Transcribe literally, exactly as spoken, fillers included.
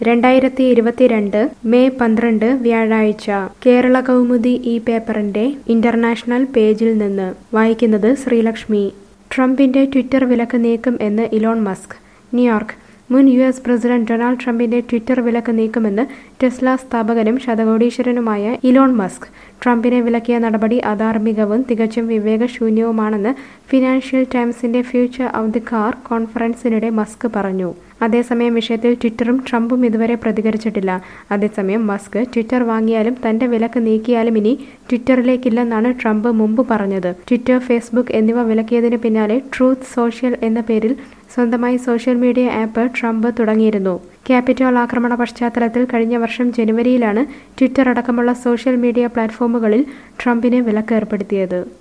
രണ്ടായിരത്തി ഇരുപത്തിരണ്ട് മെയ് പന്ത്രണ്ട് വ്യാഴാഴ്ച കേരള കൗമുദി ഈ പേപ്പറിന്റെ ഇന്റർനാഷണൽ പേജിൽ നിന്ന് വായിക്കുന്നത് ശ്രീലക്ഷ്മി. ട്രംപിന്റെ ട്വിറ്റർ വിലക്ക് നീക്കും എന്ന് ഇലോൺ മസ്ക്. ന്യൂയോർക്ക്. മുൻ യു എസ് പ്രസിഡന്റ് ഡൊണാൾഡ് ട്രംപിന്റെ ട്വിറ്റർ വിലക്ക് നീക്കുമെന്ന് ടെസ്ല സ്ഥാപകനും ശതകോടീശ്വരനുമായ ഇലോൺ മസ്ക്. ട്രംപിനെ വിലക്കിയ നടപടി അധാർമികവും തികച്ചും വിവേകശൂന്യവുമാണെന്ന് ഫിനാൻഷ്യൽ ടൈംസിന്റെ ഫ്യൂച്ചർ ഓഫ് ദി കാർ കോൺഫറൻസിനിടെ മസ്ക് പറഞ്ഞു. അതേസമയം വിഷയത്തിൽ ട്വിറ്ററും ട്രംപും ഇതുവരെ പ്രതികരിച്ചിട്ടില്ല. അതേസമയം മസ്ക് ട്വിറ്റർ വാങ്ങിയാലും തന്റെ വിലക്ക് നീക്കിയാലും ഇനി ട്വിറ്ററിലേക്കില്ലെന്നാണ് ട്രംപ് മുമ്പ് പറഞ്ഞത്. ട്വിറ്റർ, ഫേസ്ബുക്ക് എന്നിവ വിലക്കിയതിന് പിന്നാലെ ട്രൂത്ത് സോഷ്യൽ എന്ന പേരിൽ സ്വന്തമായി സോഷ്യൽ മീഡിയ ആപ്പ് ട്രംപ് തുടങ്ങിയിരുന്നു. ക്യാപിറ്റോൾ ആക്രമണ പശ്ചാത്തലത്തിൽ കഴിഞ്ഞ വർഷം ജനുവരിയിലാണ് ട്വിറ്റർ അടക്കമുള്ള സോഷ്യൽ മീഡിയ പ്ലാറ്റ്ഫോമുകളിൽ ട്രംപിന് വിലക്ക് ഏർപ്പെടുത്തിയത്.